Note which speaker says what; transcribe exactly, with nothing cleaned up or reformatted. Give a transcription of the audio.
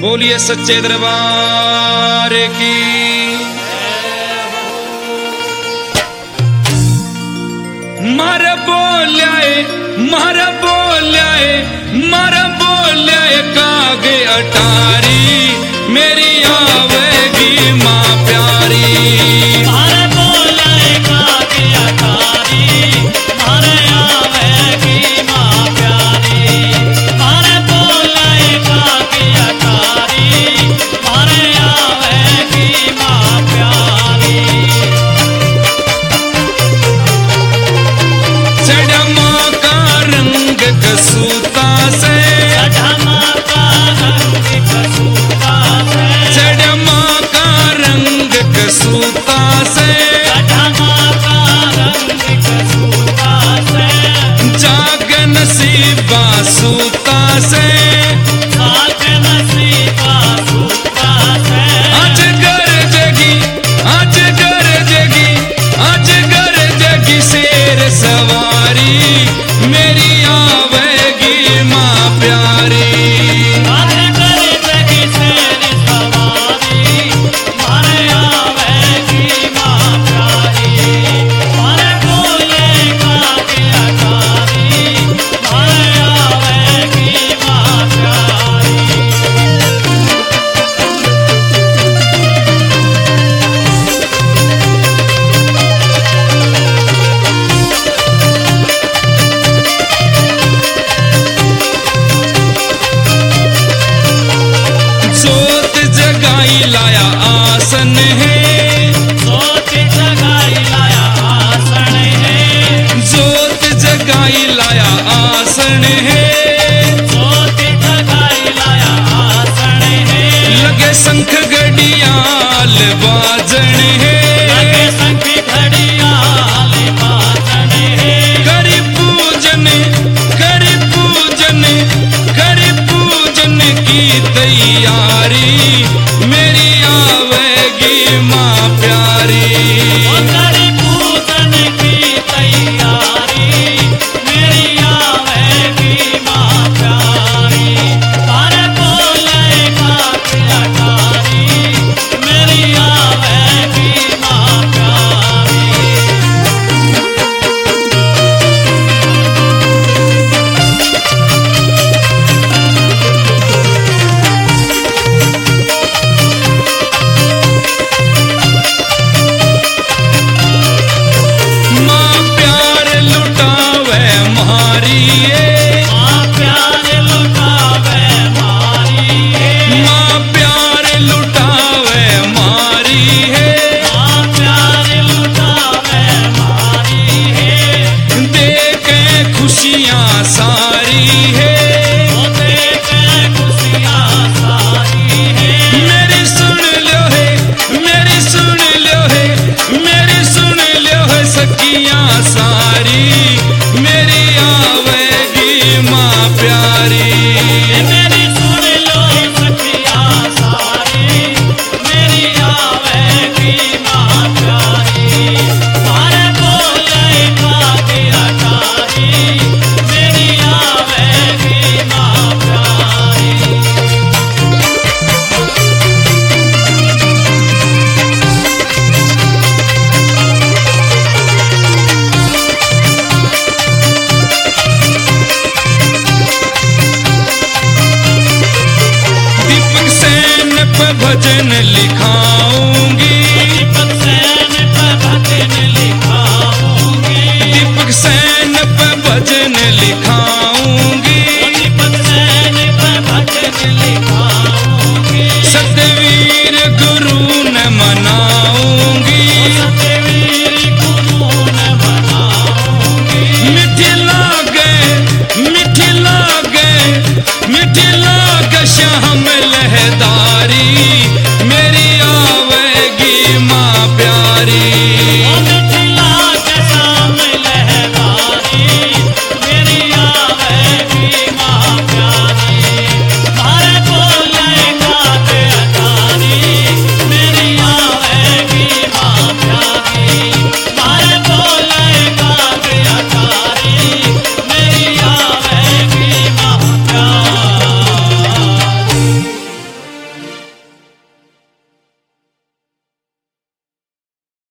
Speaker 1: बोलिए सच्चे दरबार की। मर बोल्याए मर बोल्याए मर बोल्याए कागे अटारी मेरी आवेगी माँ प्यारी।
Speaker 2: मर बोल्याए कागे अटारी मारे आवेगी माँ प्यारी। मर बोल्याए कागे अटारी मारे आवेगी माँ प्यारी।
Speaker 1: चढ़मा का रंग कसूता से
Speaker 2: चढ़मा का रंग कसूता से
Speaker 1: चढ़मा का रंग कसूता से
Speaker 2: चढ़मा का रंग कसूता से
Speaker 1: जाग नसीबा सूता से
Speaker 2: साथ नसीबा सूता से
Speaker 1: आज घर जगी आज घर जगी आज घर जगी शेर सवारी मेरी आवेगी माँ प्यारी।
Speaker 2: आज कर जगी शेर सवारी मारे आवेगी माँ प्यारी। मारे बोले कागे अटारी मारे आवेगी माँ प्यारी।
Speaker 1: जोत जगाई लाया आसन है
Speaker 2: सोच जगाई लाया आसन है
Speaker 1: जोत जगाई लाया आसन है
Speaker 2: सोच जगाई लाया आसन है
Speaker 1: लगे शंख घड़ियाल बाजन है
Speaker 2: लगे शंख घड़ियाल बाजन है
Speaker 1: करी पूजन करी पूजन करी पूजन की तैयारी मेरी आवेगी माँ प्यारी।
Speaker 2: ओ करी पूजन की तैयारी मेरी आवेगी माँ प्यारी। तारे बोले कागे अटारी मेरी आवेगी माँ प्यारी।
Speaker 1: माँ प्यार लुटावे मारी है
Speaker 2: माँ प्यार लुटावे मारी है
Speaker 1: माँ प्यार लुटावे मारी है
Speaker 2: माँ प्यार लुटावे मारी है
Speaker 1: देखे खुशियाँ सारी है
Speaker 2: वो देखे खुशियाँ सारी है
Speaker 1: मेरी सुन लो है मेरी सुन लो है मेरी सुन लो है सखियाँ सारी मेरी आवेगी माँ प्यारी।
Speaker 2: ये मेरी सुन लो सखियाँ सारी मेरी आवेगी माँ प्यारी। मारे बोले कागे अटारी मेरी आवेगी माँ प्यारी।
Speaker 1: दीपक सेन पे भजन लिखा